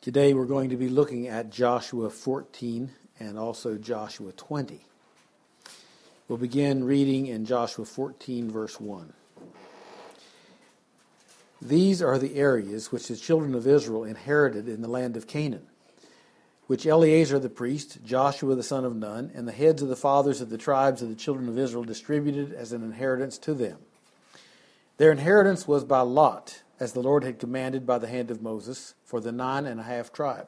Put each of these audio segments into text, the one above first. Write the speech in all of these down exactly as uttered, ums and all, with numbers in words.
Today we're going to be looking at Joshua fourteen and also Joshua twenty. We'll begin reading in Joshua fourteen, verse one. These are the areas which the children of Israel inherited in the land of Canaan, which Eleazar the priest, Joshua the son of Nun, and the heads of the fathers of the tribes of the children of Israel distributed as an inheritance to them. Their inheritance was by lot, as the Lord had commanded by the hand of Moses, for the nine and a half tribe.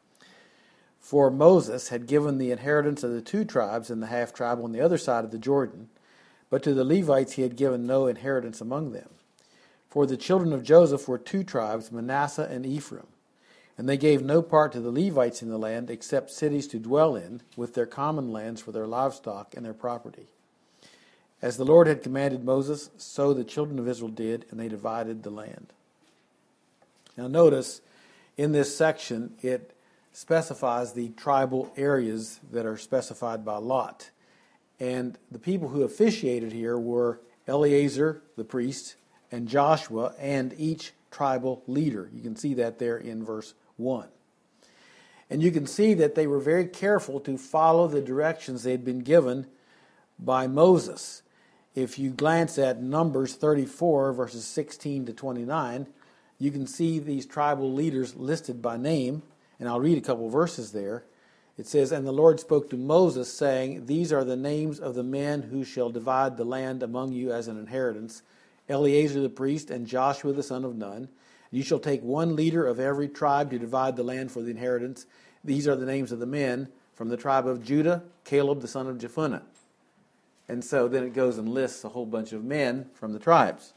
For Moses had given the inheritance of the two tribes and the half tribe on the other side of the Jordan, but to the Levites he had given no inheritance among them. For the children of Joseph were two tribes, Manasseh and Ephraim, and they gave no part to the Levites in the land except cities to dwell in, with their common lands for their livestock and their property. As the Lord had commanded Moses, so the children of Israel did, and they divided the land. Now notice, in this section, it specifies the tribal areas that are specified by lot. And the people who officiated here were Eleazar, the priest, and Joshua, and each tribal leader. You can see that there in verse one. And you can see that they were very careful to follow the directions they had been given by Moses. If you glance at Numbers thirty-four, verses sixteen to twenty-nine, you can see these tribal leaders listed by name, and I'll read a couple verses there. It says, "And the Lord spoke to Moses, saying, These are the names of the men who shall divide the land among you as an inheritance, Eleazar the priest and Joshua the son of Nun. You shall take one leader of every tribe to divide the land for the inheritance. These are the names of the men from the tribe of Judah, Caleb the son of Jephunneh." And so then it goes and lists a whole bunch of men from the tribes.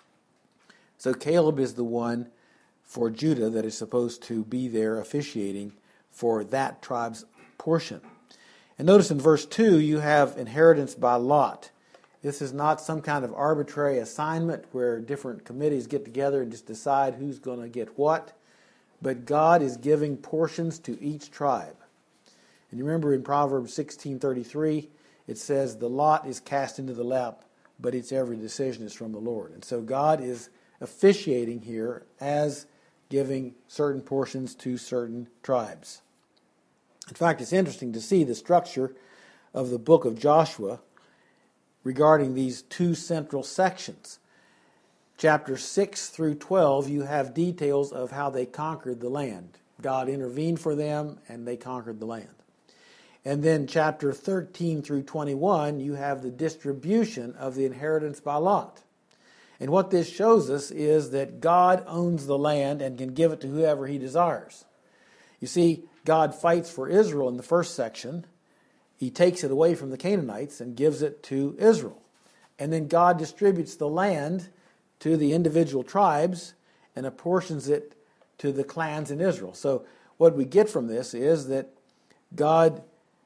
So Caleb is the one for Judah that is supposed to be there officiating for that tribe's portion. And notice in verse two, you have inheritance by lot. This is not some kind of arbitrary assignment where different committees get together and just decide who's going to get what. But God is giving portions to each tribe. And you remember in Proverbs sixteen thirty-three, it says, the lot is cast into the lap, but its every decision is from the Lord. And so God is officiating here as giving certain portions to certain tribes. In fact, it's interesting to see the structure of the book of Joshua regarding these two central sections. Chapters six through twelve, you have details of how they conquered the land. God intervened for them, and they conquered the land. And then chapter thirteen through twenty-one, you have the distribution of the inheritance by lot. And what this shows us is that God owns the land and can give it to whoever he desires. You see, God fights for Israel in the first section. He takes it away from the Canaanites and gives it to Israel. And then God distributes the land to the individual tribes and apportions it to the clans in Israel. So what we get from this is that God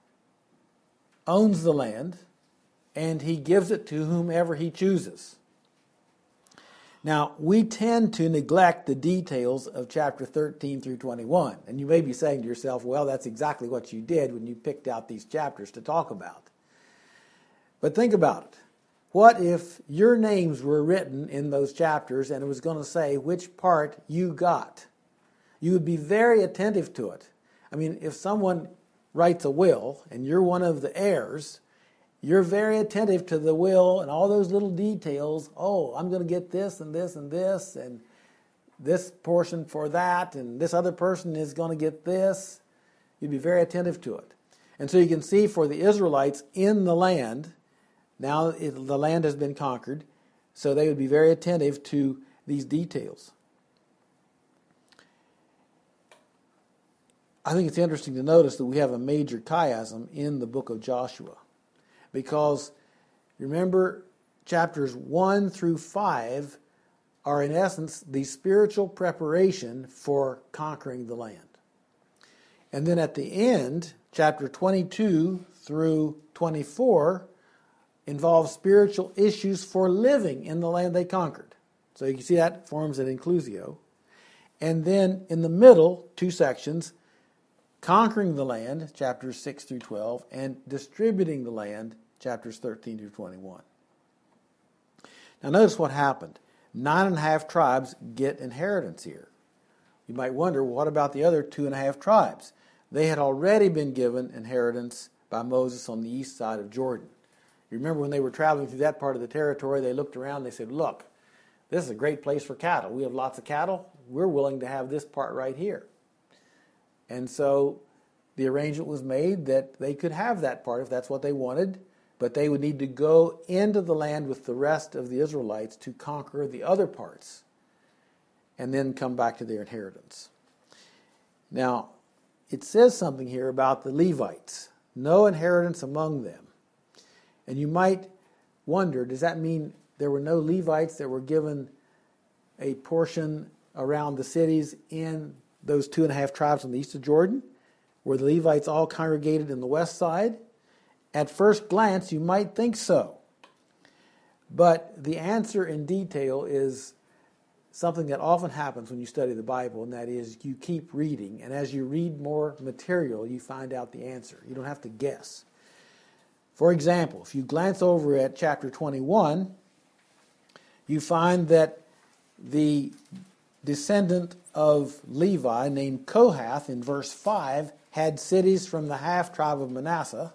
owns the land and he gives it to whomever he chooses. Now, we tend to neglect the details of chapter thirteen through twenty-one. And you may be saying to yourself, well, that's exactly what you did when you picked out these chapters to talk about. But think about it. What if your names were written in those chapters and it was going to say which part you got? You would be very attentive to it. I mean, if someone writes a will and you're one of the heirs, you're very attentive to the will and all those little details. Oh, I'm going to get this and this and this and this portion for that, and this other person is going to get this. You'd be very attentive to it. And so you can see for the Israelites in the land, now it, the land has been conquered, so they would be very attentive to these details. I think it's interesting to notice that we have a major chiasm in the book of Joshua. Because, remember, chapters one through five are in essence the spiritual preparation for conquering the land. And then at the end, chapter twenty-two through twenty-four involve spiritual issues for living in the land they conquered. So you can see that forms an inclusio. And then in the middle, two sections, conquering the land, chapters six through twelve, and distributing the land, chapters thirteen through twenty-one. Now notice what happened. Nine and a half tribes get inheritance here. You might wonder, what about the other two and a half tribes? They had already been given inheritance by Moses on the east side of Jordan. You remember when they were traveling through that part of the territory, they looked around and they said, look, this is a great place for cattle. We have lots of cattle. We're willing to have this part right here. And so the arrangement was made that they could have that part if that's what they wanted, but they would need to go into the land with the rest of the Israelites to conquer the other parts and then come back to their inheritance. Now, it says something here about the Levites. No inheritance among them. And you might wonder, does that mean there were no Levites that were given a portion around the cities in those two and a half tribes on the east of Jordan? Were the Levites all congregated in the west side? At first glance, you might think so. But the answer in detail is something that often happens when you study the Bible, and that is you keep reading, and as you read more material, you find out the answer. You don't have to guess. For example, if you glance over at chapter twenty-one, you find that the descendant of Levi named Kohath in verse five had cities from the half tribe of Manasseh,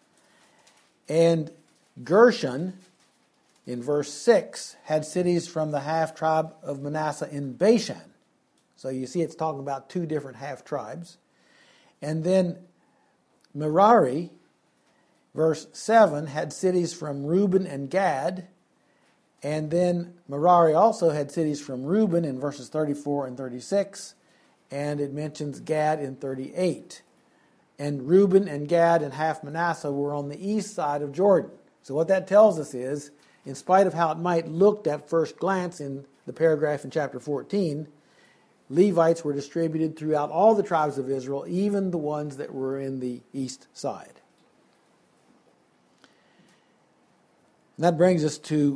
and Gershon in verse six had cities from the half tribe of Manasseh in Bashan. So you see it's talking about two different half tribes. And then Merari, verse seven, had cities from Reuben and Gad. And then Merari also had cities from Reuben in verses thirty-four and thirty-six. And it mentions Gad in thirty-eight. And Reuben and Gad and half Manasseh were on the east side of Jordan. So what that tells us is, in spite of how it might look at first glance in the paragraph in chapter fourteen, Levites were distributed throughout all the tribes of Israel, even the ones that were in the east side. And that brings us to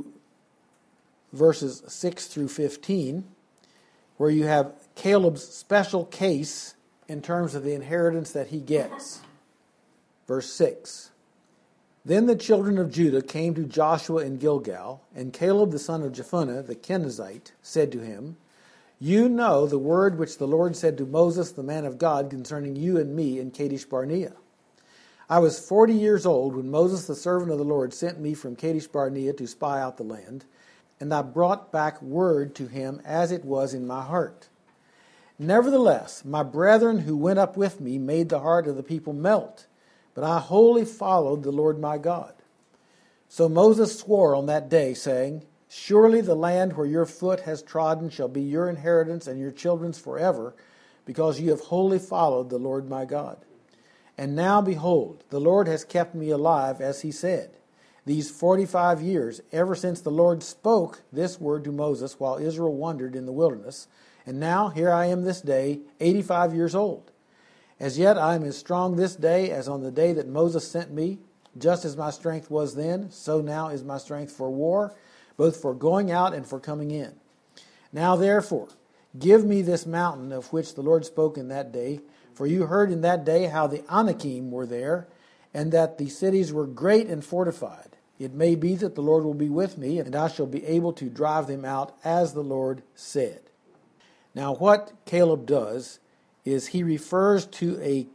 verses six through fifteen, where you have Caleb's special case in terms of the inheritance that he gets. Verse six. Then the children of Judah came to Joshua in Gilgal, and Caleb the son of Jephunneh the Kenizzite said to him, You know the word which the Lord said to Moses the man of God concerning you and me in Kadesh Barnea. I was forty years old when Moses the servant of the Lord sent me from Kadesh Barnea to spy out the land, and I brought back word to him as it was in my heart. Nevertheless, my brethren who went up with me made the heart of the people melt, but I wholly followed the Lord my God. So Moses swore on that day, saying, Surely the land where your foot has trodden shall be your inheritance and your children's forever, because you have wholly followed the Lord my God. And now, behold, the Lord has kept me alive, as he said, these forty-five years, ever since the Lord spoke this word to Moses while Israel wandered in the wilderness. And now, here I am this day, eighty-five years old. As yet I am as strong this day as on the day that Moses sent me. Just as my strength was then, so now is my strength for war, both for going out and for coming in. Now therefore, give me this mountain of which the Lord spoke in that day, for you heard in that day how the Anakim were there, and that the cities were great and fortified. It may be that the Lord will be with me, and I shall be able to drive them out, as the Lord said. Now what Caleb does is he refers to a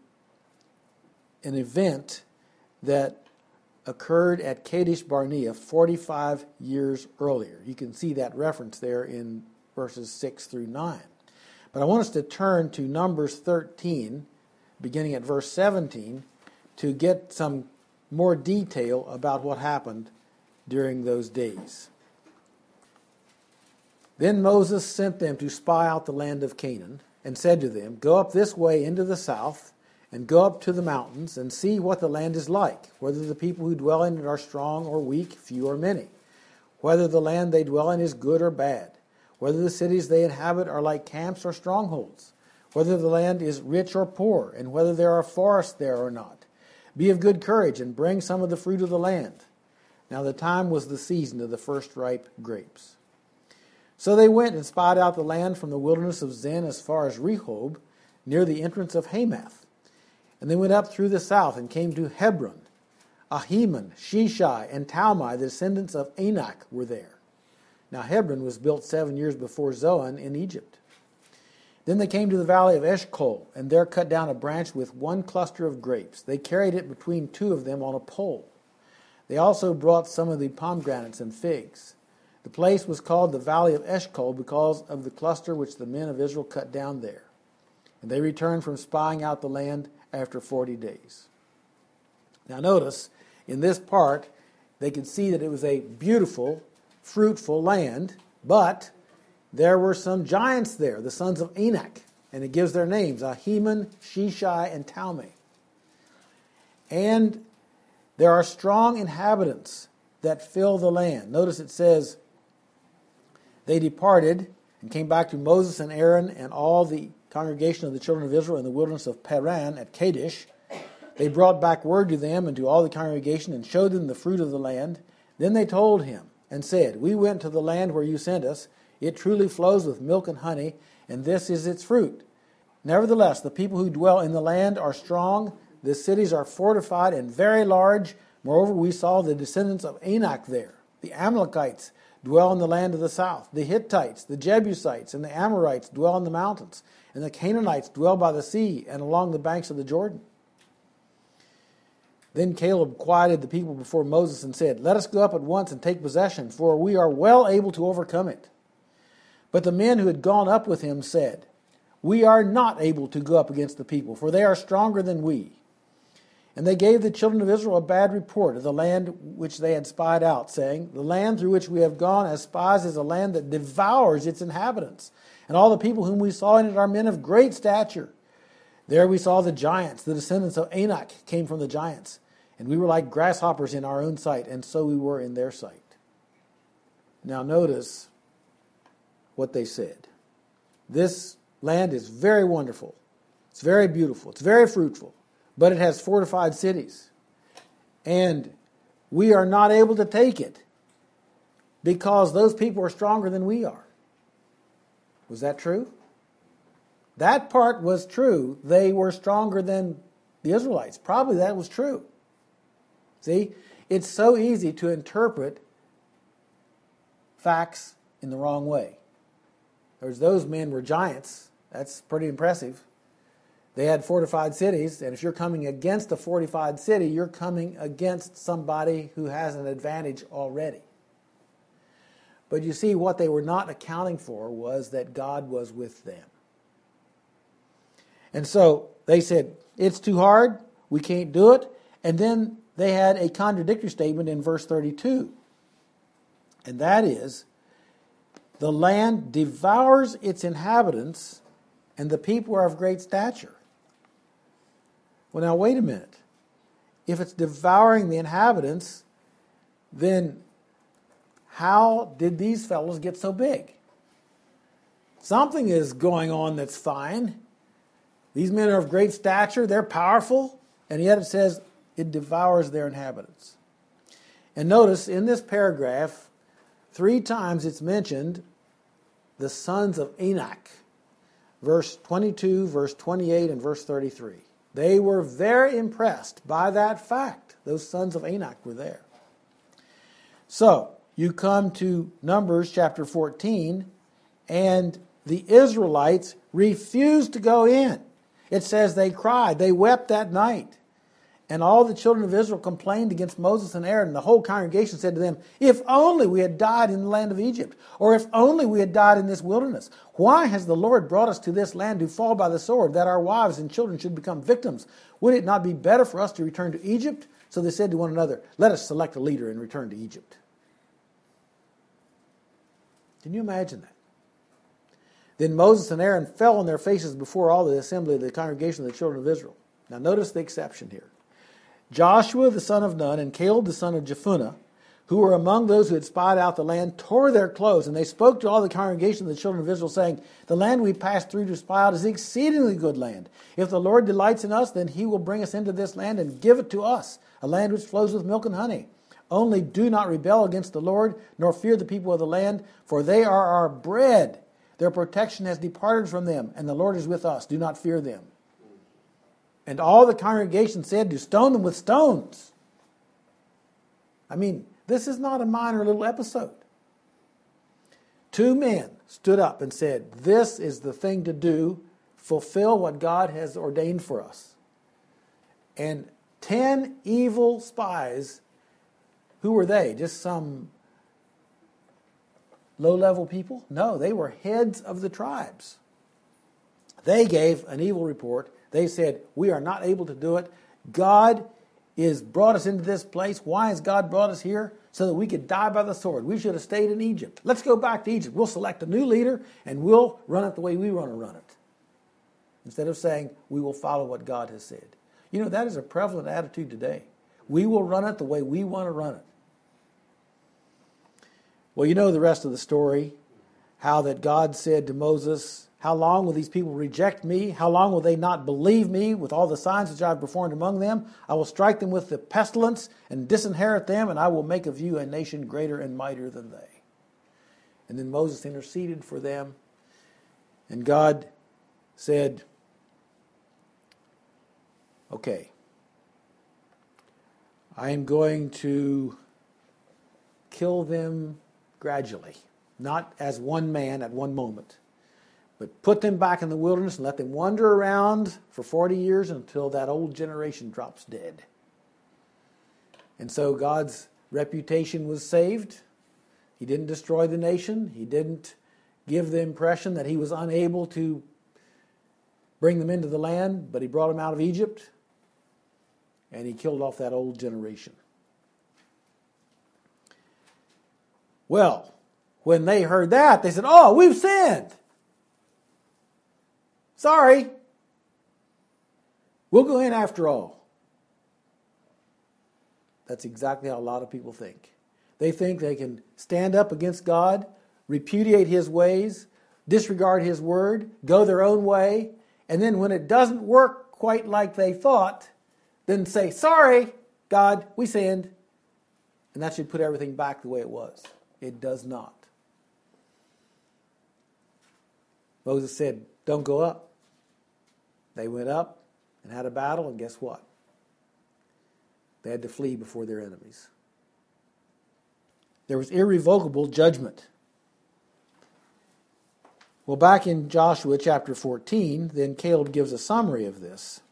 an event that occurred at Kadesh Barnea forty-five years earlier. You can see that reference there in verses six through nine. But I want us to turn to Numbers thirteen, beginning at verse seventeen, to get some more detail about what happened during those days. Then Moses sent them to spy out the land of Canaan, and said to them, Go up this way into the south, and go up to the mountains, and see what the land is like, whether the people who dwell in it are strong or weak, few or many, whether the land they dwell in is good or bad, whether the cities they inhabit are like camps or strongholds, whether the land is rich or poor, and whether there are forests there or not. Be of good courage, and bring some of the fruit of the land. Now the time was the season of the first ripe grapes. So they went and spied out the land from the wilderness of Zin as far as Rehob, near the entrance of Hamath. And they went up through the south and came to Hebron. Ahiman, Sheshai, and Talmai, the descendants of Anak, were there. Now Hebron was built seven years before Zoan in Egypt. Then they came to the valley of Eshcol, and there cut down a branch with one cluster of grapes. They carried it between two of them on a pole. They also brought some of the pomegranates and figs. The place was called the valley of Eshcol because of the cluster which the men of Israel cut down there. And they returned from spying out the land after forty days. Now notice, in this part, they could see that it was a beautiful, fruitful land, but there were some giants there, the sons of Anak, and it gives their names, Ahiman, Sheshai, and Talmai. And there are strong inhabitants that fill the land. Notice it says, they departed and came back to Moses and Aaron and all the congregation of the children of Israel in the wilderness of Paran at Kadesh. They brought back word to them and to all the congregation and showed them the fruit of the land. Then they told him and said, we went to the land where you sent us. It truly flows with milk and honey, and this is its fruit. Nevertheless, the people who dwell in the land are strong. The cities are fortified and very large. Moreover, we saw the descendants of Anak there. The Amalekites dwell in the land of the south. The Hittites, the Jebusites, and the Amorites dwell in the mountains. And the Canaanites dwell by the sea and along the banks of the Jordan. Then Caleb quieted the people before Moses and said, let us go up at once and take possession, for we are well able to overcome it. But the men who had gone up with him said, we are not able to go up against the people, for they are stronger than we. And they gave the children of Israel a bad report of the land which they had spied out, saying, the land through which we have gone as spies is a land that devours its inhabitants. And all the people whom we saw in it are men of great stature. There we saw the giants, the descendants of Anak came from the giants. And we were like grasshoppers in our own sight, and so we were in their sight. Now notice what they said. This land is very wonderful. It's very beautiful. It's very fruitful. But it has fortified cities. And we are not able to take it because those people are stronger than we are. Was that true? That part was true. They were stronger than the Israelites. Probably that was true. See, it's so easy to interpret facts in the wrong way. There's those men were giants. That's pretty impressive. They had fortified cities, and if you're coming against a fortified city, you're coming against somebody who has an advantage already. But you see, what they were not accounting for was that God was with them. And so they said, it's too hard, we can't do it. And then they had a contradictory statement in verse thirty-two. And that is, the land devours its inhabitants, and the people are of great stature. Well, now wait a minute. If it's devouring the inhabitants, then how did these fellows get so big? Something is going on that's fine. These men are of great stature, they're powerful, and yet it says it devours their inhabitants. And notice in this paragraph, three times it's mentioned the sons of Anak. Verse twenty-two, verse twenty-eight, and verse thirty-three. They were very impressed by that fact. Those sons of Anak were there. So, you come to Numbers chapter fourteen, and the Israelites refused to go in. It says they cried, they wept that night. And all the children of Israel complained against Moses and Aaron. And the whole congregation said to them, if only we had died in the land of Egypt, or if only we had died in this wilderness. Why has the Lord brought us to this land to fall by the sword, that our wives and children should become victims? Would it not be better for us to return to Egypt? So they said to one another, let us select a leader and return to Egypt. Can you imagine that? Then Moses and Aaron fell on their faces before all the assembly of the congregation of the children of Israel. Now notice the exception here. Joshua the son of Nun and Caleb the son of Jephunneh, who were among those who had spied out the land, tore their clothes, and they spoke to all the congregation of the children of Israel, saying, the land we passed through to spy out is an exceedingly good land. If the Lord delights in us, then he will bring us into this land and give it to us, a land which flows with milk and honey. Only do not rebel against the Lord, nor fear the people of the land, for they are our bread. Their protection has departed from them, and the Lord is with us. Do not fear them. And all the congregation said to stone them with stones. I mean, this is not a minor little episode. two men stood up and said, this is the thing to do, fulfill what God has ordained for us. And ten evil spies, who were they? Just some low-level people? No, they were heads of the tribes. They gave an evil report. They said, we are not able to do it. God has brought us into this place. Why has God brought us here? So that we could die by the sword. We should have stayed in Egypt. Let's go back to Egypt. We'll select a new leader and we'll run it the way we want to run it. Instead of saying, we will follow what God has said. You know, that is a prevalent attitude today. We will run it the way we want to run it. Well, you know the rest of the story. How that God said to Moses, how long will these people reject me? How long will they not believe me with all the signs which I have performed among them? I will strike them with the pestilence and disinherit them, and I will make of you a nation greater and mightier than they. And then Moses interceded for them, and God said, okay, I am going to kill them gradually, not as one man at one moment. But put them back in the wilderness and let them wander around for forty years until that old generation drops dead. And so God's reputation was saved. He didn't destroy the nation. He didn't give the impression that he was unable to bring them into the land, but he brought them out of Egypt, and he killed off that old generation. Well, when they heard that, they said, oh, we've sinned. Sorry. We'll go in after all. That's exactly how a lot of people think. They think they can stand up against God, repudiate his ways, disregard his word, go their own way, and then when it doesn't work quite like they thought, then say, sorry, God, we sinned. And that should put everything back the way it was. It does not. Moses said, don't go up. They went up and had a battle, and guess what? They had to flee before their enemies. There was irrevocable judgment. Well, back in Joshua chapter fourteen, then Caleb gives a summary of this.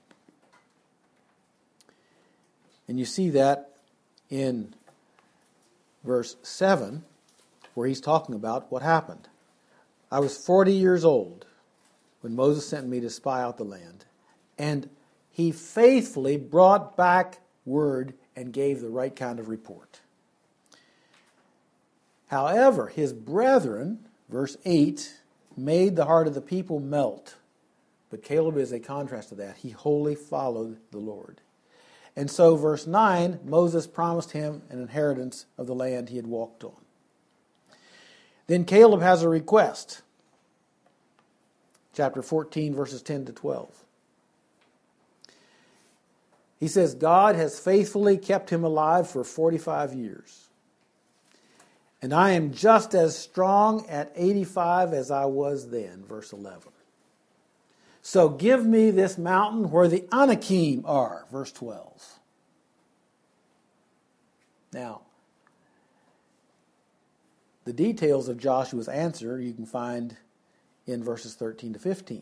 And you see that in verse seven, where he's talking about what happened. I was forty years old when Moses sent me to spy out the land, and he faithfully brought back word and gave the right kind of report. However, his brethren, verse eight, made the heart of the people melt. But Caleb is a contrast to that. He wholly followed the Lord. And so, verse nine, Moses promised him an inheritance of the land he had walked on. Then Caleb has a request. Chapter fourteen, verses ten to twelve. He says, God has faithfully kept him alive for forty-five years. And I am just as strong at eighty-five as I was then, verse eleven. So give me this mountain where the Anakim are, verse twelve. Now, the details of Joshua's answer you can find in verses thirteen to fifteen.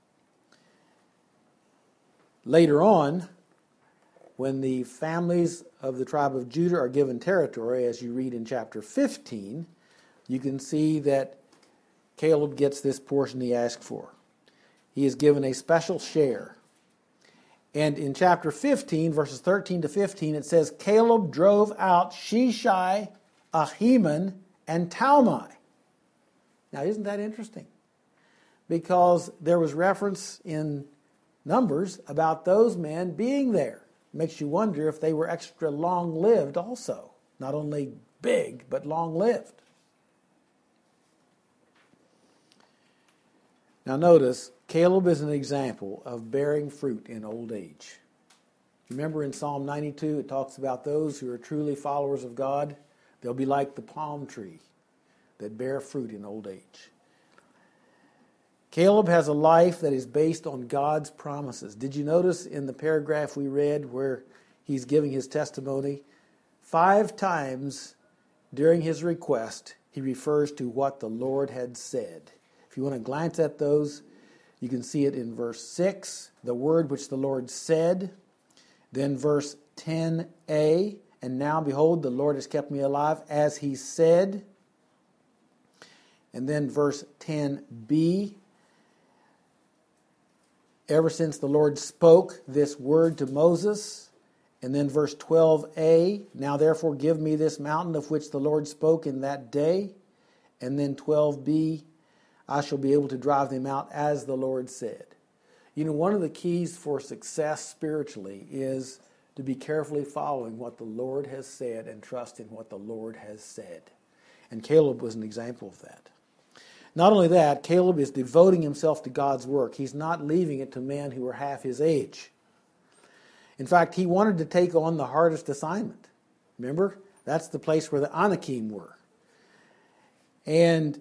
Later on, when the families of the tribe of Judah are given territory, as you read in chapter fifteen, you can see that Caleb gets this portion he asked for. He is given a special share. And in chapter fifteen, verses thirteen to fifteen, it says, Caleb drove out Sheshai, Ahiman, and Talmai. Now, isn't that interesting? Because there was reference in Numbers about those men being there. Makes you wonder if they were extra long-lived also. Not only big, but long-lived. Now notice, Caleb is an example of bearing fruit in old age. Remember in Psalm ninety-two, it talks about those who are truly followers of God. They'll be like the palm tree that bear fruit in old age. Caleb has a life that is based on God's promises. Did you notice in the paragraph we read where he's giving his testimony? Five times during his request, he refers to what the Lord had said. If you want to glance at those, you can see it in verse six, the word which the Lord said. Then verse ten a, and now behold, the Lord has kept me alive as he said. And then verse ten b, ever since the Lord spoke this word to Moses. And then verse twelve a, now therefore give me this mountain of which the Lord spoke in that day. And then twelve b, I shall be able to drive them out as the Lord said. You know, one of the keys for success spiritually is to be carefully following what the Lord has said and trust in what the Lord has said. And Caleb was an example of that. Not only that, Caleb is devoting himself to God's work. He's not leaving it to men who are half his age. In fact, he wanted to take on the hardest assignment. Remember? That's the place where the Anakim were. And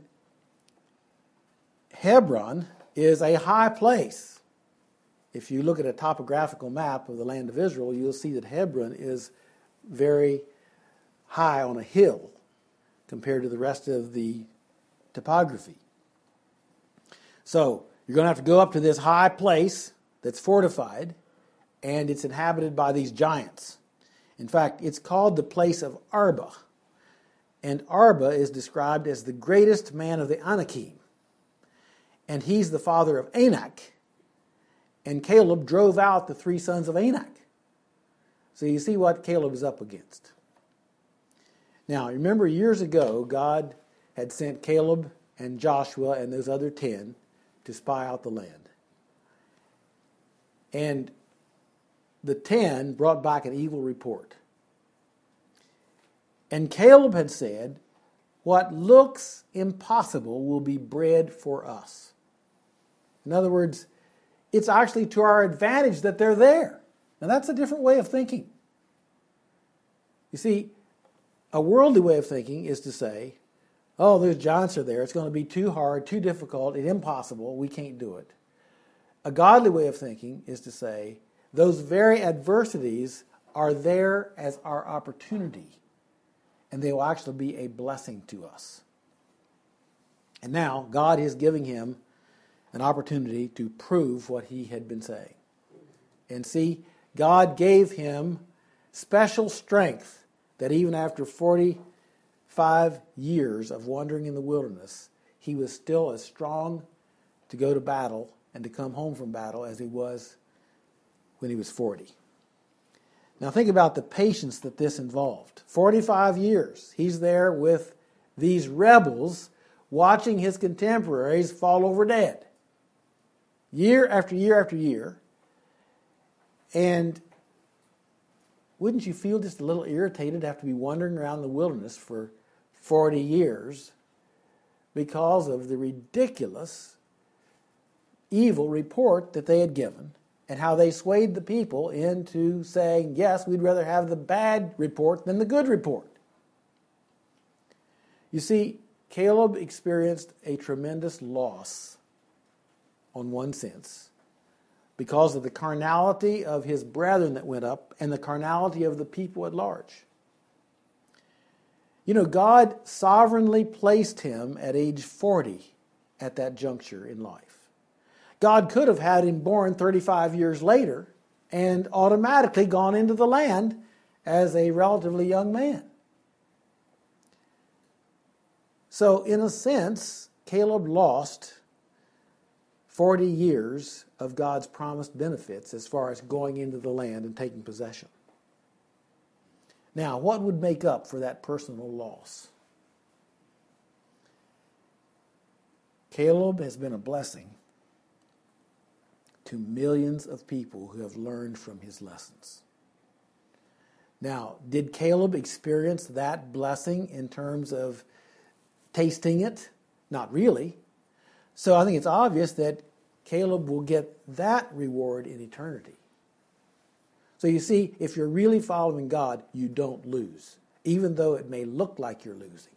Hebron is a high place. If you look at a topographical map of the land of Israel, you'll see that Hebron is very high on a hill compared to the rest of the topography. So you're going to have to go up to this high place that's fortified, and it's inhabited by these giants. In fact, it's called the place of Arba. And Arba is described as the greatest man of the Anakim. And he's the father of Anak. And Caleb drove out the three sons of Anak. So you see what Caleb is up against. Now, remember years ago, God had sent Caleb and Joshua and those other ten to spy out the land. And the ten brought back an evil report. And Caleb had said, what looks impossible will be bread for us. In other words, it's actually to our advantage that they're there. Now that's a different way of thinking. You see, a worldly way of thinking is to say, oh, those giants are there. It's going to be too hard, too difficult, it's impossible. We can't do it. A godly way of thinking is to say, those very adversities are there as our opportunity, and they will actually be a blessing to us. And now, God is giving him an opportunity to prove what he had been saying. And see, God gave him special strength that even after forty-five years of wandering in the wilderness, he was still as strong to go to battle and to come home from battle as he was when he was forty. Now think about the patience that this involved. forty-five years. He's there with these rebels watching his contemporaries fall over dead. Year after year after year. And wouldn't you feel just a little irritated after be wandering around the wilderness for forty years because of the ridiculous evil report that they had given and how they swayed the people into saying, yes, we'd rather have the bad report than the good report. You see, Caleb experienced a tremendous loss on one sense because of the carnality of his brethren that went up and the carnality of the people at large. You know, God sovereignly placed him at age forty at that juncture in life. God could have had him born thirty-five years later and automatically gone into the land as a relatively young man. So, in a sense, Caleb lost forty years of God's promised benefits as far as going into the land and taking possession. Now, what would make up for that personal loss? Caleb has been a blessing to millions of people who have learned from his lessons. Now, did Caleb experience that blessing in terms of tasting it? Not really. So I think it's obvious that Caleb will get that reward in eternity. So you see, if you're really following God, you don't lose, even though it may look like you're losing.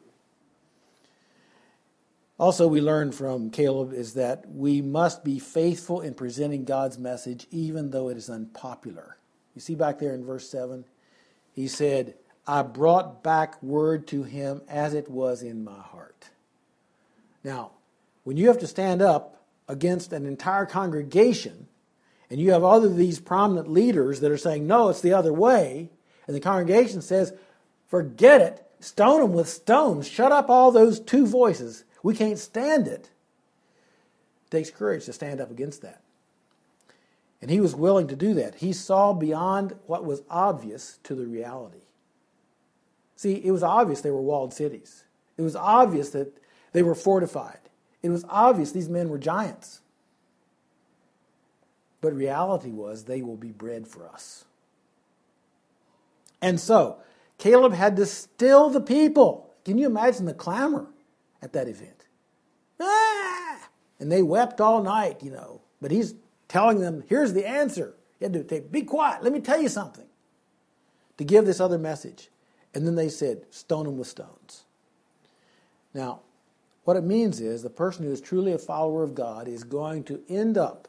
Also, we learn from Caleb is that we must be faithful in presenting God's message even though it is unpopular. You see back there in verse seven, he said, I brought back word to him as it was in my heart. Now, when you have to stand up against an entire congregation, and you have all of these prominent leaders that are saying, no, it's the other way, and the congregation says, forget it, stone them with stones, shut up all those two voices, we can't stand it. It takes courage to stand up against that. And he was willing to do that. He saw beyond what was obvious to the reality. See, it was obvious they were walled cities. It was obvious that they were fortified. It was obvious these men were giants. But reality was they will be bread for us. And so, Caleb had to still the people. Can you imagine the clamor at that event? Ah! And they wept all night, you know. But he's telling them, here's the answer. You had to be quiet. Let me tell you something. To give this other message. And then they said, stone them with stones. Now, what it means is the person who is truly a follower of God is going to end up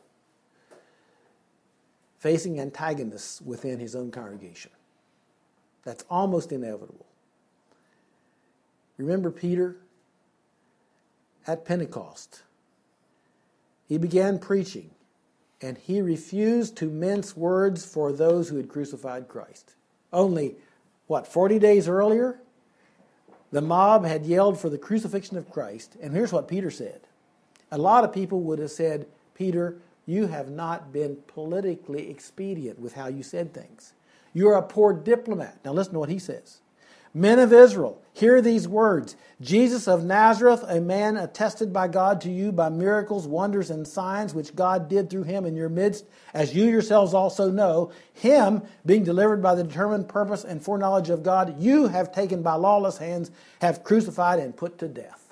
facing antagonists within his own congregation. That's almost inevitable. Remember Peter? At Pentecost, he began preaching, and he refused to mince words for those who had crucified Christ. Only, what, forty days earlier, the mob had yelled for the crucifixion of Christ, and here's what Peter said. A lot of people would have said, Peter, you have not been politically expedient with how you said things. You're a poor diplomat. Now listen to what he says. Men of Israel, hear these words. Jesus of Nazareth, a man attested by God to you by miracles, wonders, and signs which God did through him in your midst, as you yourselves also know, him, being delivered by the determined purpose and foreknowledge of God, you have taken by lawless hands, have crucified and put to death.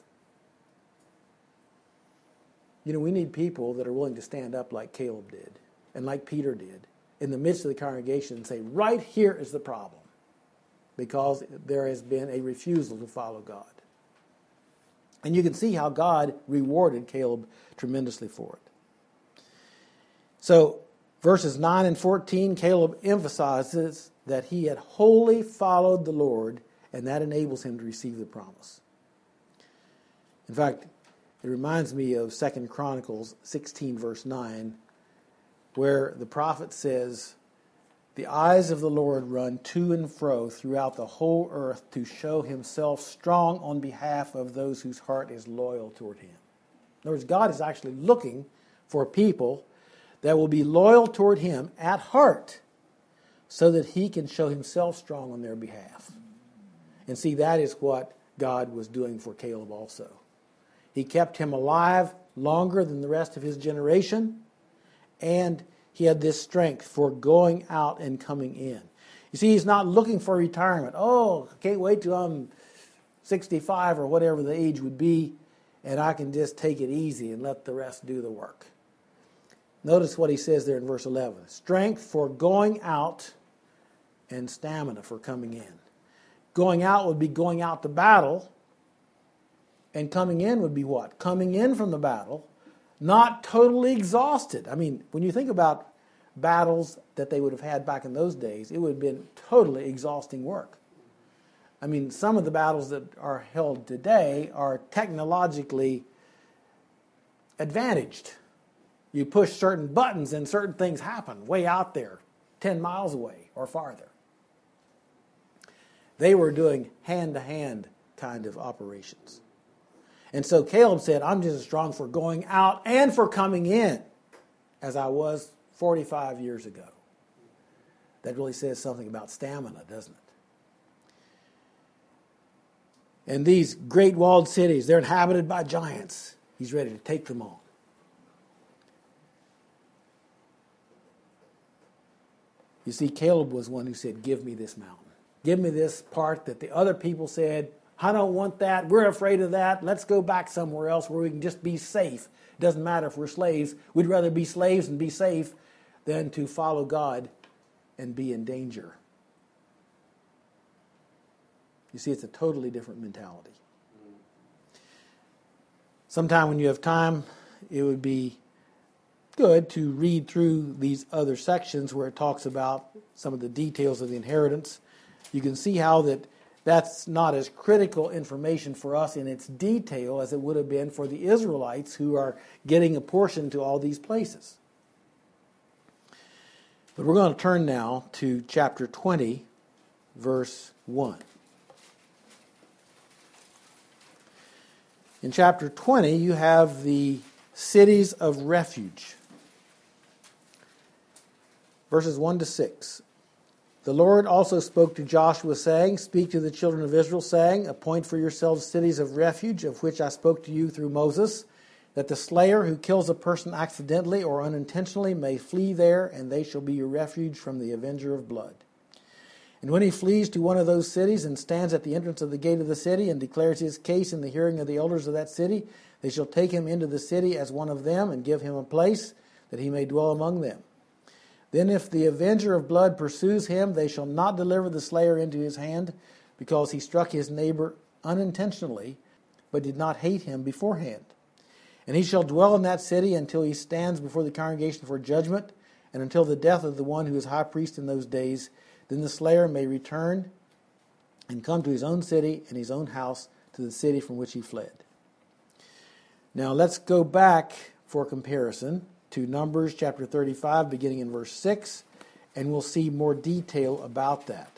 You know, we need people that are willing to stand up like Caleb did, and like Peter did, in the midst of the congregation and say, right here is the problem. Because there has been a refusal to follow God. And you can see how God rewarded Caleb tremendously for it. So, verses nine and fourteen, Caleb emphasizes that he had wholly followed the Lord, and that enables him to receive the promise. In fact, it reminds me of Second Chronicles sixteen, verse nine, where the prophet says, the eyes of the Lord run to and fro throughout the whole earth to show himself strong on behalf of those whose heart is loyal toward him. In other words, God is actually looking for people that will be loyal toward him at heart so that he can show himself strong on their behalf. And see, that is what God was doing for Caleb also. He kept him alive longer than the rest of his generation, and he had this strength for going out and coming in. You see, he's not looking for retirement. Oh, I can't wait till I'm sixty-five or whatever the age would be, and I can just take it easy and let the rest do the work. Notice what he says there in verse eleven. Strength for going out and stamina for coming in. Going out would be going out to battle, and coming in would be what? Coming in from the battle, not totally exhausted. I mean, when you think about battles that they would have had back in those days, it would have been totally exhausting work. I mean, some of the battles that are held today are technologically advantaged. You push certain buttons and certain things happen way out there, ten miles away or farther. They were doing hand-to-hand kind of operations. And so Caleb said, I'm just as strong for going out and for coming in as I was forty-five years ago. That really says something about stamina, doesn't it? And these great walled cities, they're inhabited by giants. He's ready to take them on. You see, Caleb was one who said, give me this mountain. Give me this part that the other people said, I don't want that. We're afraid of that. Let's go back somewhere else where we can just be safe. It doesn't matter if we're slaves. We'd rather be slaves and be safe than to follow God and be in danger. You see, it's a totally different mentality. Sometime when you have time, it would be good to read through these other sections where it talks about some of the details of the inheritance. you can see how that that's not as critical information for us in its detail as it would have been for the Israelites who are getting a portion to all these places. But we're going to turn now to chapter twenty, verse one. In chapter twenty, you have the cities of refuge. Verses one to six. The Lord also spoke to Joshua, saying, Speak to the children of Israel, saying, Appoint for yourselves cities of refuge, of which I spoke to you through Moses, that the slayer who kills a person accidentally or unintentionally may flee there, and they shall be your refuge from the avenger of blood. And when he flees to one of those cities and stands at the entrance of the gate of the city and declares his case in the hearing of the elders of that city, they shall take him into the city as one of them and give him a place that he may dwell among them. Then if the avenger of blood pursues him, they shall not deliver the slayer into his hand, because he struck his neighbor unintentionally, but did not hate him beforehand. And he shall dwell in that city until he stands before the congregation for judgment, and until the death of the one who is high priest in those days. Then the slayer may return and come to his own city and his own house, to the city from which he fled. Now let's go back for comparison to Numbers chapter thirty-five, beginning in verse six, and we'll see more detail about that.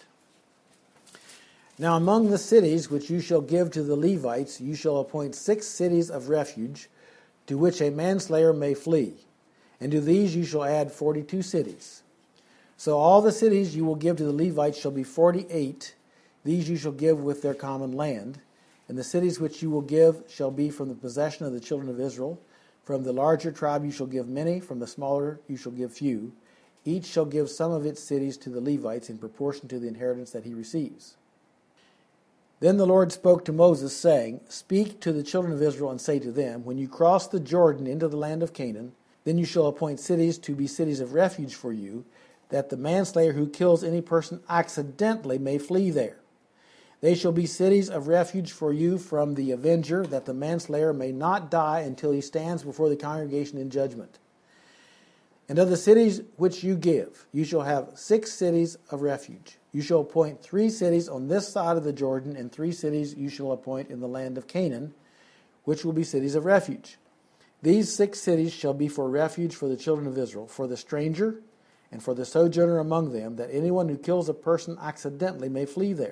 Now among the cities which you shall give to the Levites, you shall appoint six cities of refuge, to which a manslayer may flee. And to these you shall add forty-two cities. So all the cities you will give to the Levites shall be forty-eight. These you shall give with their common land. And the cities which you will give shall be from the possession of the children of Israel. From the larger tribe you shall give many, from the smaller you shall give few. Each shall give some of its cities to the Levites in proportion to the inheritance that he receives. Then the Lord spoke to Moses, saying, Speak to the children of Israel and say to them, When you cross the Jordan into the land of Canaan, then you shall appoint cities to be cities of refuge for you, that the manslayer who kills any person accidentally may flee there. They shall be cities of refuge for you from the avenger, that the manslayer may not die until he stands before the congregation in judgment. And of the cities which you give, you shall have six cities of refuge. You shall appoint three cities on this side of the Jordan, and three cities you shall appoint in the land of Canaan, which will be cities of refuge. These six cities shall be for refuge for the children of Israel, for the stranger and for the sojourner among them, that anyone who kills a person accidentally may flee there.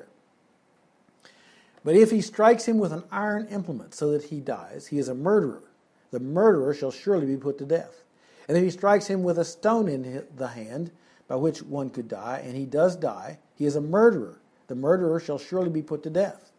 But if he strikes him with an iron implement so that he dies, he is a murderer. The murderer shall surely be put to death. And if he strikes him with a stone in the hand, by which one could die, and he does die, he is a murderer. The murderer shall surely be put to death.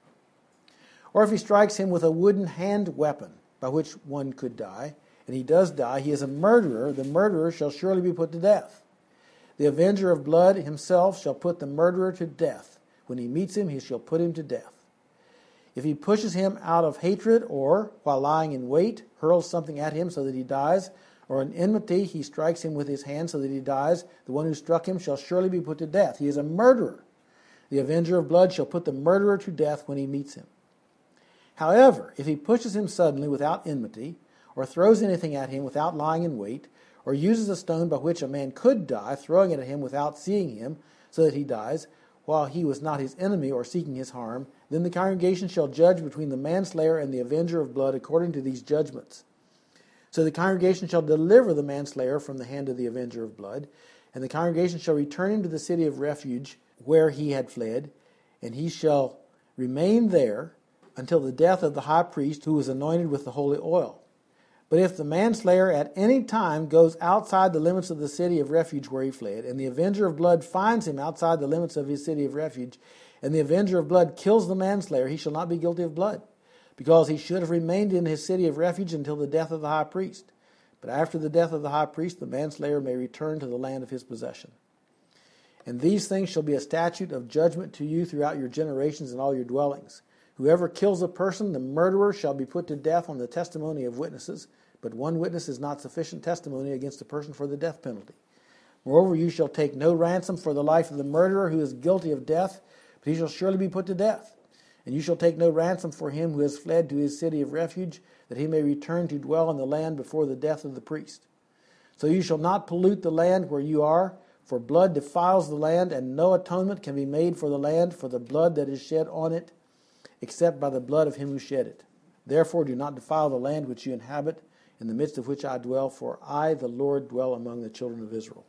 Or if he strikes him with a wooden hand weapon, by which one could die, and he does die, he is a murderer. The murderer shall surely be put to death. The avenger of blood himself shall put the murderer to death. When he meets him, he shall put him to death. If he pushes him out of hatred, or, while lying in wait, hurls something at him so that he dies, or in enmity he strikes him with his hand so that he dies, the one who struck him shall surely be put to death. He is a murderer. The avenger of blood shall put the murderer to death when he meets him. However, if he pushes him suddenly without enmity, or throws anything at him without lying in wait, or uses a stone by which a man could die, throwing it at him without seeing him, so that he dies, while he was not his enemy or seeking his harm, then the congregation shall judge between the manslayer and the avenger of blood according to these judgments. So the congregation shall deliver the manslayer from the hand of the avenger of blood, and the congregation shall return him to the city of refuge where he had fled, and he shall remain there until the death of the high priest who was anointed with the holy oil. But if the manslayer at any time goes outside the limits of the city of refuge where he fled, and the avenger of blood finds him outside the limits of his city of refuge, and the avenger of blood kills the manslayer, he shall not be guilty of blood, because he should have remained in his city of refuge until the death of the high priest. But after the death of the high priest, the manslayer may return to the land of his possession. And these things shall be a statute of judgment to you throughout your generations and all your dwellings. Whoever kills a person, the murderer, shall be put to death on the testimony of witnesses, but one witness is not sufficient testimony against a person for the death penalty. Moreover, you shall take no ransom for the life of the murderer who is guilty of death, but he shall surely be put to death. And you shall take no ransom for him who has fled to his city of refuge, that he may return to dwell in the land before the death of the priest. So you shall not pollute the land where you are, For blood defiles the land, and no atonement can be made for the land for the blood that is shed on it, except by the blood of him who shed it. Therefore do not defile the land which you inhabit, in the midst of which I dwell, for I, the Lord, dwell among the children of Israel.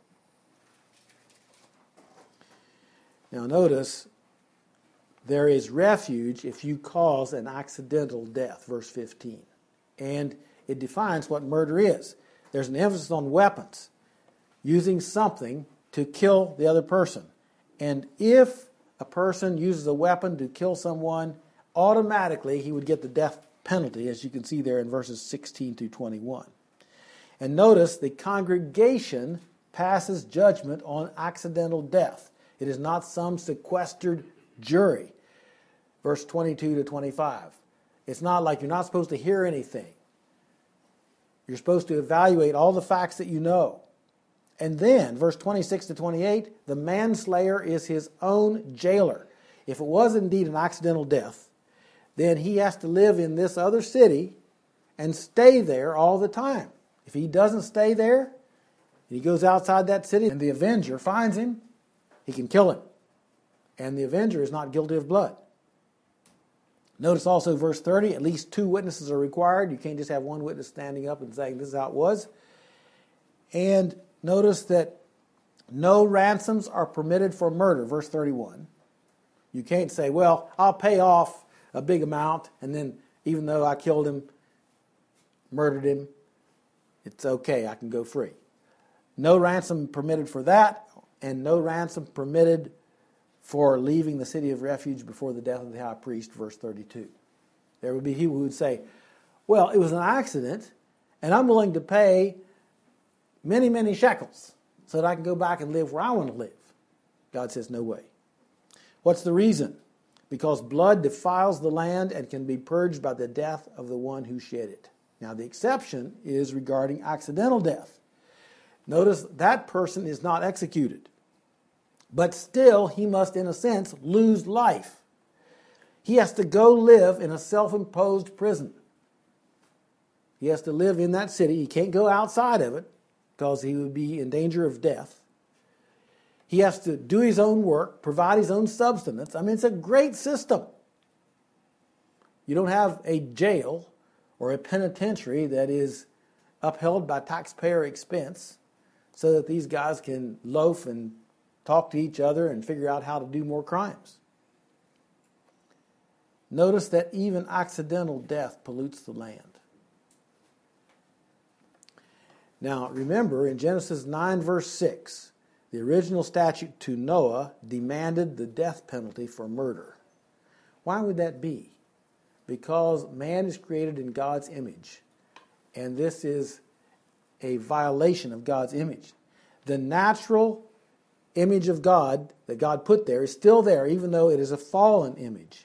Now notice, there is refuge if you cause an accidental death, verse fifteen. And it defines what murder is. There's an emphasis on weapons, using something to kill the other person. And if a person uses a weapon to kill someone, automatically he would get the death penalty, as you can see there in verses sixteen through twenty-one. And notice the congregation passes judgment on accidental death. It is not some sequestered jury. Verse twenty-two to twenty-five. It's not like you're not supposed to hear anything. You're supposed to evaluate all the facts that you know. And then, verse twenty-six to twenty-eight, the manslayer is his own jailer. If it was indeed an accidental death, then he has to live in this other city and stay there all the time. If he doesn't stay there, and he goes outside that city and the avenger finds him, he can kill him. And the avenger is not guilty of blood. Notice also verse thirty, at least two witnesses are required. You can't just have one witness standing up and saying this is how it was. And notice that no ransoms are permitted for murder, verse thirty-one. You can't say, well, I'll pay off a big amount, and then even though I killed him, murdered him, it's okay, I can go free. No ransom permitted for that, and no ransom permitted for leaving the city of refuge before the death of the high priest, verse thirty-two. There would be people who would say, well, it was an accident, and I'm willing to pay many, many shekels so that I can go back and live where I want to live. God says, no way. What's the reason? Because blood defiles the land and can be purged by the death of the one who shed it. Now, the exception is regarding accidental death. Notice that person is not executed. But still, he must, in a sense, lose life. He has to go live in a self-imposed prison. He has to live in that city. He can't go outside of it because he would be in danger of death. He has to do his own work, provide his own subsistence. I mean, it's a great system. You don't have a jail or a penitentiary that is upheld by taxpayer expense so that these guys can loaf and talk to each other and figure out how to do more crimes. Notice that even accidental death pollutes the land. Now, remember, in Genesis nine, verse six, the original statute to Noah demanded the death penalty for murder. Why would that be? Because man is created in God's image, and this is a violation of God's image. The natural image of God that God put there is still there, even though it is a fallen image.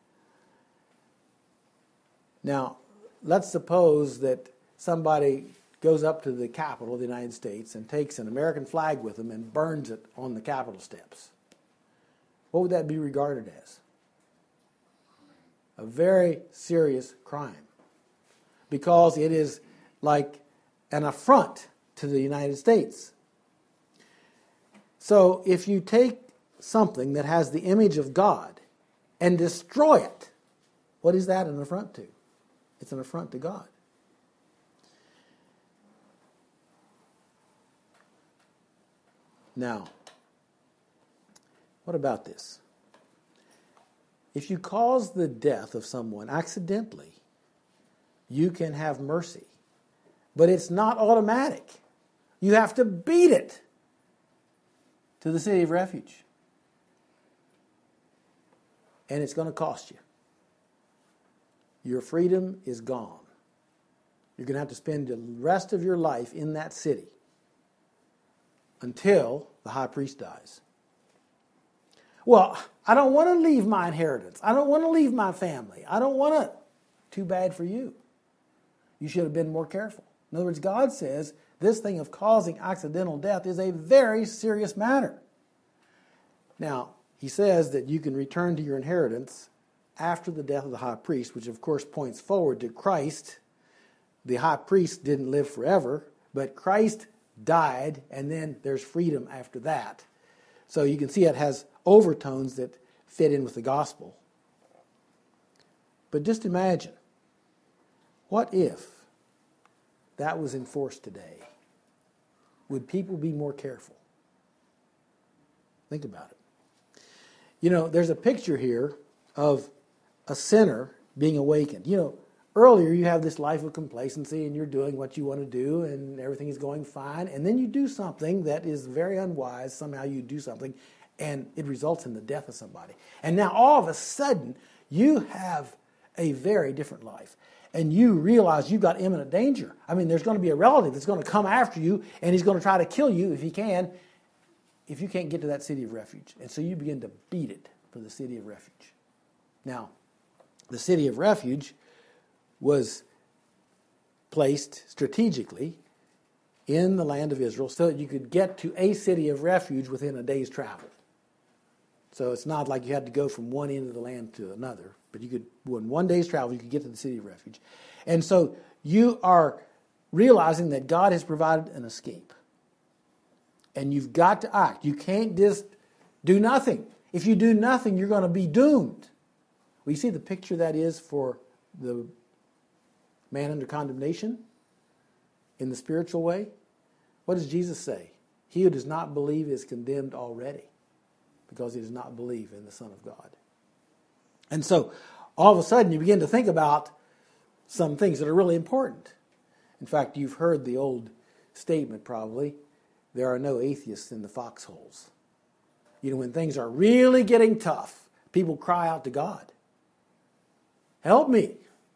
Now, let's suppose that somebody goes up to the Capitol of the United States and takes an American flag with them and burns it on the Capitol steps. What would that be regarded as? A very serious crime. Because it is like an affront to the United States. So if you take something that has the image of God and destroy it, what is that an affront to? It's an affront to God. Now, what about this? If you cause the death of someone accidentally, you can have mercy. But it's not automatic. You have to beat it to the city of refuge. And it's going to cost you. Your freedom is gone. You're going to have to spend the rest of your life in that city until the high priest dies. Well, I don't want to leave my inheritance. I don't want to leave my family. I don't want to. Too bad for you. You should have been more careful. In other words, God says this thing of causing accidental death is a very serious matter. Now, he says that you can return to your inheritance after the death of the high priest, which of course points forward to Christ. The high priest didn't live forever, but Christ died, and then there's freedom after that. So you can see it has overtones that fit in with the gospel. But just imagine, what if that was enforced today? Would people be more careful? Think about it. You know, there's a picture here of a sinner being awakened. You know, earlier you have this life of complacency and you're doing what you want to do and everything is going fine. And then you do something that is very unwise. Somehow you do something and it results in the death of somebody. And now all of a sudden you have a very different life. And you realize you've got imminent danger. I mean, there's going to be a relative that's going to come after you and he's going to try to kill you if he can, if you can't get to that city of refuge. And so you begin to beat it for the city of refuge. Now, the city of refuge was placed strategically in the land of Israel so that you could get to a city of refuge within a day's travel. So it's not like you had to go from one end of the land to another, but you could, in one day's travel, you could get to the city of refuge. And so you are realizing that God has provided an escape. And you've got to act. You can't just do nothing. If you do nothing, you're going to be doomed. Well, you see the picture that is for the man under condemnation in the spiritual way? What does Jesus say? He who does not believe is condemned already because he does not believe in the Son of God. And so all of a sudden you begin to think about some things that are really important. In fact, you've heard the old statement probably, there are no atheists in the foxholes. You know, when things are really getting tough, people cry out to God. Help me.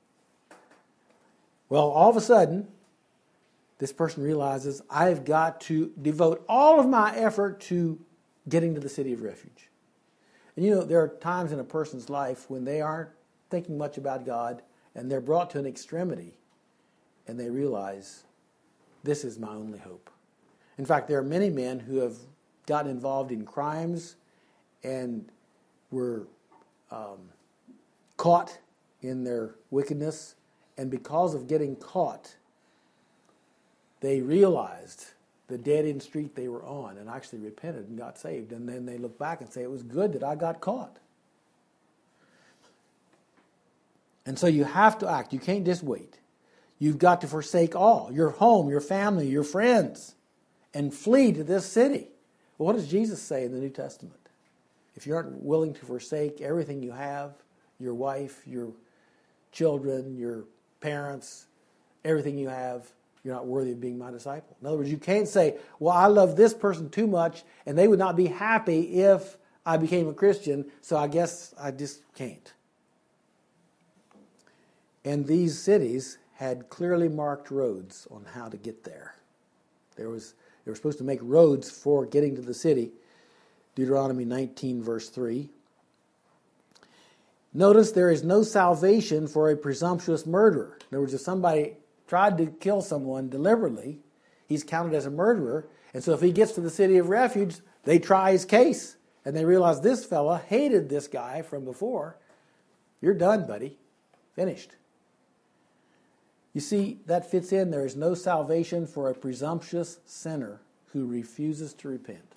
Well, all of a sudden, this person realizes, I've got to devote all of my effort to getting to the city of refuge. And you know, there are times in a person's life when they aren't thinking much about God, and they're brought to an extremity, and they realize, this is my only hope. In fact, there are many men who have gotten involved in crimes and were um, caught in their wickedness, and because of getting caught, they realized the dead-end street they were on and actually repented and got saved. And then they look back and say, it was good that I got caught. And so you have to act. You can't just wait. You've got to forsake all, your home, your family, your friends, and flee to this city. Well, what does Jesus say in the New Testament? If you aren't willing to forsake everything you have, your wife, your children, your parents, everything you have, you're not worthy of being my disciple. In other words, you can't say, well, I love this person too much, and they would not be happy if I became a Christian, so I guess I just can't. And these cities had clearly marked roads on how to get there. There was, they were supposed to make roads for getting to the city. Deuteronomy nineteen, verse three. Notice there is no salvation for a presumptuous murderer. In other words, if somebody tried to kill someone deliberately, he's counted as a murderer. And so if he gets to the city of refuge, they try his case. And they realize this fella hated this guy from before. You're done, buddy. Finished. You see, that fits in. There is no salvation for a presumptuous sinner who refuses to repent.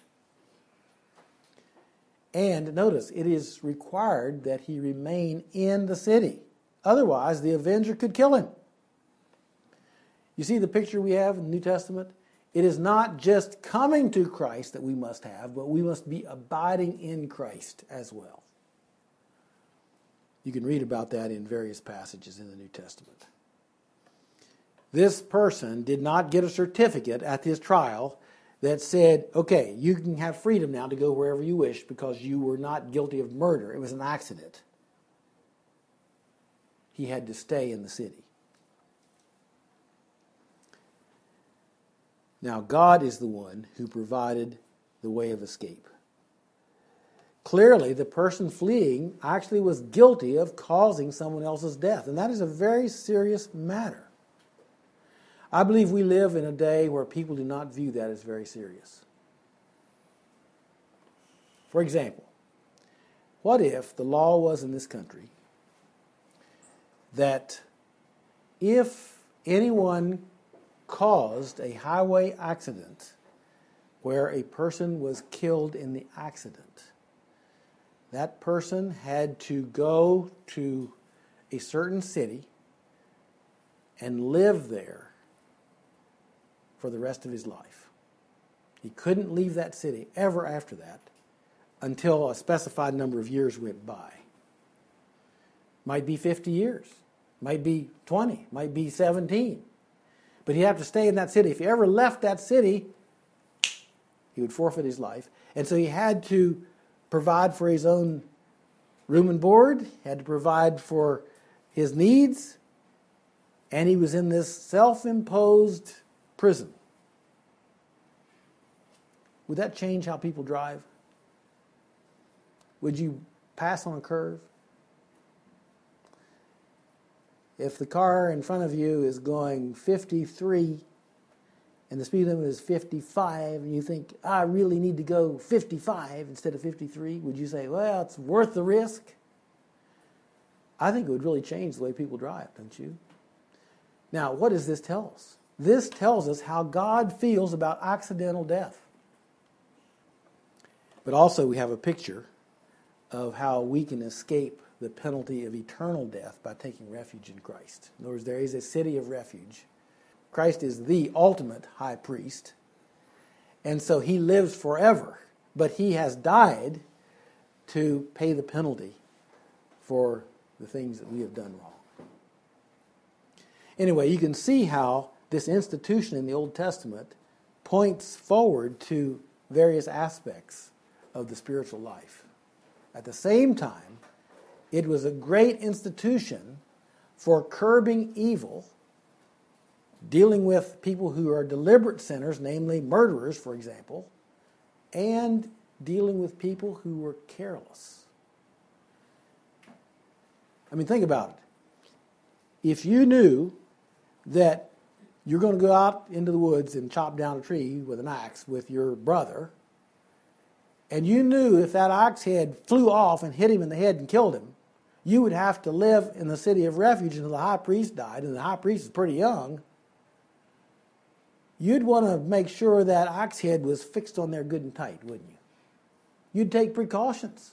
And notice, it is required that he remain in the city. Otherwise, the avenger could kill him. You see the picture we have in the New Testament? It is not just coming to Christ that we must have, but we must be abiding in Christ as well. You can read about that in various passages in the New Testament. This person did not get a certificate at his trial that said, okay, you can have freedom now to go wherever you wish because you were not guilty of murder. It was an accident. He had to stay in the city. Now, God is the one who provided the way of escape. Clearly, the person fleeing actually was guilty of causing someone else's death, and that is a very serious matter. I believe we live in a day where people do not view that as very serious. For example, what if the law was in this country that if anyone caused a highway accident where a person was killed in the accident, that person had to go to a certain city and live there for the rest of his life. He couldn't leave that city ever after that until a specified number of years went by. Might be fifty years, might be twenty, might be seventeen. But he'd have to stay in that city. If he ever left that city, he would forfeit his life. And so he had to provide for his own room and board, had to provide for his needs, and he was in this self-imposed prison. Would that change how people drive? Would you pass on a curve? If the car in front of you is going fifty-three and the speed limit is fifty-five, and you think, I really need to go fifty-five instead of fifty-three, would you say, well, it's worth the risk? I think it would really change the way people drive, don't you? Now, what does this tell us? This tells us how God feels about accidental death. But also we have a picture of how we can escape the penalty of eternal death by taking refuge in Christ. In other words, there is a city of refuge. Christ is the ultimate high priest, and so he lives forever, but he has died to pay the penalty for the things that we have done wrong. Anyway, you can see how this institution in the Old Testament points forward to various aspects of the spiritual life. At the same time, it was a great institution for curbing evil, dealing with people who are deliberate sinners, namely murderers, for example, and dealing with people who were careless. I mean, think about it. If you knew that you're going to go out into the woods and chop down a tree with an axe with your brother, and you knew if that axe head flew off and hit him in the head and killed him, you would have to live in the city of refuge until the high priest died, and the high priest is pretty young. You'd want to make sure that axe head was fixed on there good and tight, wouldn't you? You'd take precautions.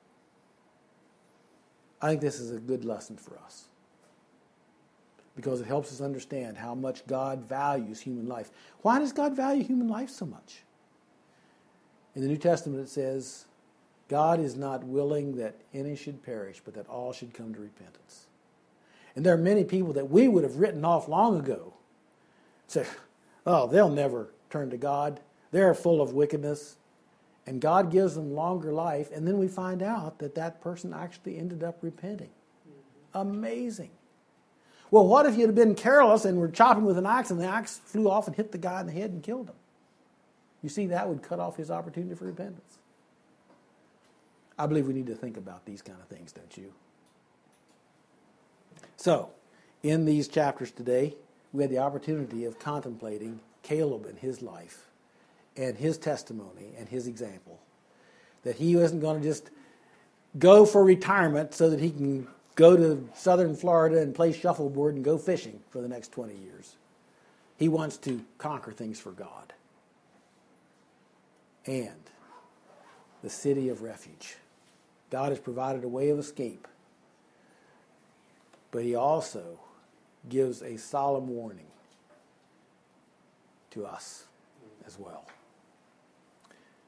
I think this is a good lesson for us, because it helps us understand how much God values human life. Why does God value human life so much? In the New Testament it says, God is not willing that any should perish, but that all should come to repentance. And there are many people that we would have written off long ago. Say, oh, they'll never turn to God. They're full of wickedness. And God gives them longer life, and then we find out that that person actually ended up repenting. Mm-hmm. Amazing. Well, what if you'd have been careless and were chopping with an axe, and the axe flew off and hit the guy in the head and killed him? You see, that would cut off his opportunity for repentance. I believe we need to think about these kind of things, don't you? So, in these chapters today, we had the opportunity of contemplating Caleb and his life and his testimony and his example. That he wasn't going to just go for retirement so that he can go to southern Florida and play shuffleboard and go fishing for the next twenty years. He wants to conquer things for God. And the city of refuge. God has provided a way of escape, but he also gives a solemn warning to us as well.